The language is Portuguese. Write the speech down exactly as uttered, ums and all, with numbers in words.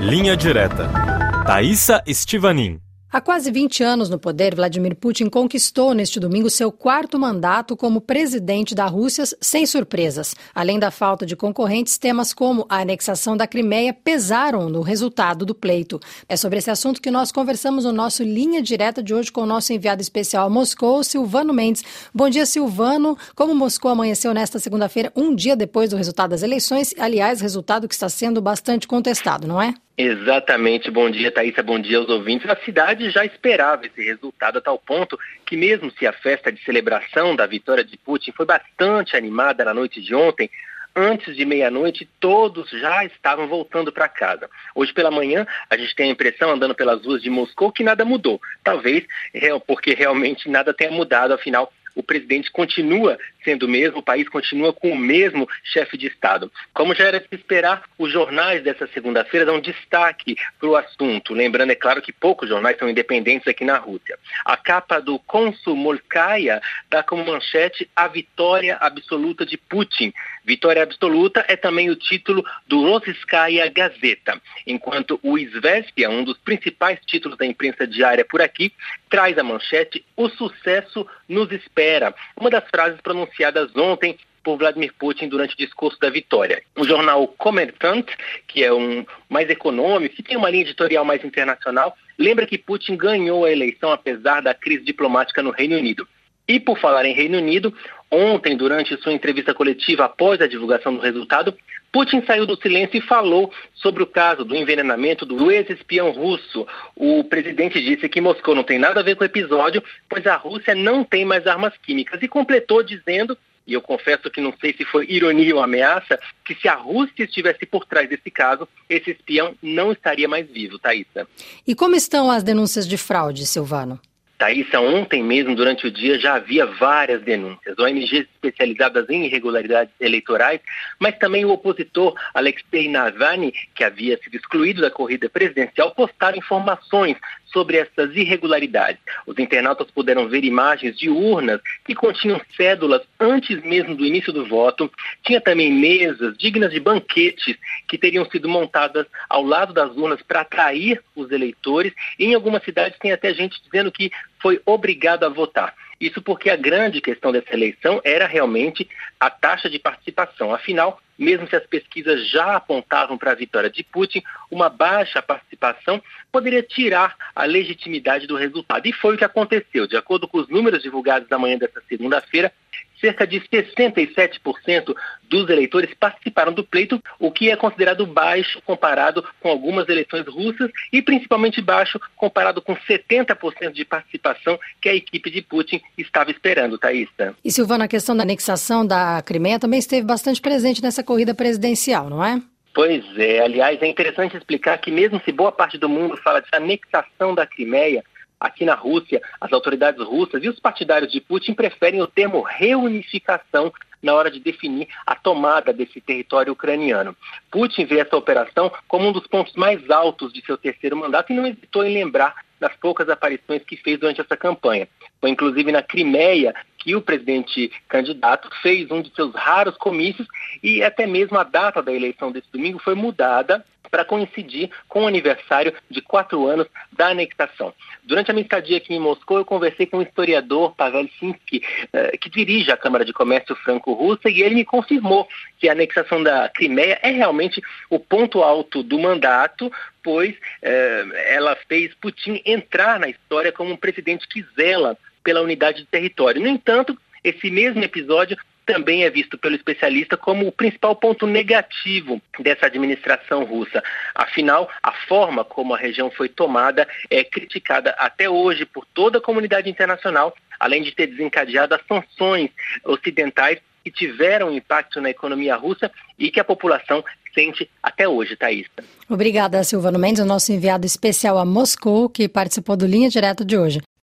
Linha Direta. Thaisa Estivanin. Há quase vinte anos no poder, Vladimir Putin conquistou neste domingo seu quarto mandato como presidente da Rússia sem surpresas. Além da falta de concorrentes, temas como a anexação da Crimeia pesaram no resultado do pleito. É sobre esse assunto que nós conversamos no nosso Linha Direta de hoje com o nosso enviado especial a Moscou, Silvano Mendes. Bom dia, Silvano. Como Moscou amanheceu nesta segunda-feira, um dia depois do resultado das eleições, aliás, resultado que está sendo bastante contestado, não é? Exatamente. Bom dia, Thaisa. Bom dia aos ouvintes. A cidade já esperava esse resultado a tal ponto que mesmo se a festa de celebração da vitória de Putin foi bastante animada na noite de ontem, antes de meia-noite todos já estavam voltando para casa. Hoje pela manhã a gente tem a impressão, andando pelas ruas de Moscou, que nada mudou. Talvez porque realmente nada tenha mudado, afinal o presidente continua sendo o mesmo, o país continua com o mesmo chefe de Estado. Como já era de se esperar, os jornais dessa segunda-feira dão destaque para o assunto. Lembrando, é claro, que poucos jornais são independentes aqui na Rússia. A capa do Komsomolskaya dá como manchete a vitória absoluta de Putin. Vitória absoluta é também o título do Rossiyskaya Gazeta, enquanto o Izvestia, um dos principais títulos da imprensa diária por aqui, traz a manchete "O sucesso nos espera", uma das frases pronunciadas ontem por Vladimir Putin durante o discurso da vitória. O jornal Kommersant, que é um mais econômico, que tem uma linha editorial mais internacional, lembra que Putin ganhou a eleição apesar da crise diplomática no Reino Unido. E por falar em Reino Unido, ontem, durante sua entrevista coletiva após a divulgação do resultado, Putin saiu do silêncio e falou sobre o caso do envenenamento do ex-espião russo. O presidente disse que Moscou não tem nada a ver com o episódio, pois a Rússia não tem mais armas químicas, e completou dizendo, e eu confesso que não sei se foi ironia ou ameaça, que se a Rússia estivesse por trás desse caso, esse espião não estaria mais vivo, Thaisa. E como estão as denúncias de fraude, Silvano? Thaisa, ontem mesmo, durante o dia, já havia várias denúncias. O O N Gs especializadas em irregularidades eleitorais, mas também o opositor Alexei Navalny, que havia sido excluído da corrida presidencial, postaram informações sobre essas irregularidades. Os internautas puderam ver imagens de urnas que continham cédulas antes mesmo do início do voto. Tinha também mesas dignas de banquetes que teriam sido montadas ao lado das urnas para atrair os eleitores. E em algumas cidades tem até gente dizendo que foi obrigado a votar. Isso porque a grande questão dessa eleição era realmente a taxa de participação. Afinal, mesmo se as pesquisas já apontavam para a vitória de Putin, uma baixa participação poderia tirar a legitimidade do resultado. E foi o que aconteceu. De acordo com os números divulgados na manhã desta segunda-feira, cerca de sessenta e sete por cento dos eleitores participaram do pleito, o que é considerado baixo comparado com algumas eleições russas e principalmente baixo comparado com setenta por cento de participação que a equipe de Putin estava esperando, Thaisa. E, Silvano, a questão da anexação da Crimeia também esteve bastante presente nessa corrida presidencial, não é? Pois é. Aliás, é interessante explicar que mesmo se boa parte do mundo fala de anexação da Crimeia, aqui na Rússia, as autoridades russas e os partidários de Putin preferem o termo reunificação na hora de definir a tomada desse território ucraniano. Putin vê essa operação como um dos pontos mais altos de seu terceiro mandato e não hesitou em lembrar das poucas aparições que fez durante essa campanha. Foi inclusive na Crimeia que o presidente candidato fez um de seus raros comícios, e até mesmo a data da eleição desse domingo foi mudada para coincidir com o aniversário de quatro anos da anexação. Durante a minha estadia aqui em Moscou, eu conversei com o historiador Pavel Sinsky, que dirige a Câmara de Comércio Franco-Russa, e ele me confirmou que a anexação da Crimeia é realmente o ponto alto do mandato, pois eh, ela fez Putin entrar na história como um presidente que zela pela unidade de território. No entanto, esse mesmo episódio também é visto pelo especialista como o principal ponto negativo dessa administração russa. Afinal, a forma como a região foi tomada é criticada até hoje por toda a comunidade internacional, além de ter desencadeado as sanções ocidentais que tiveram impacto na economia russa e que a população sente até hoje, Thaisa. Obrigada, Silvano Mendes, o nosso enviado especial a Moscou, que participou do Linha Direta de hoje.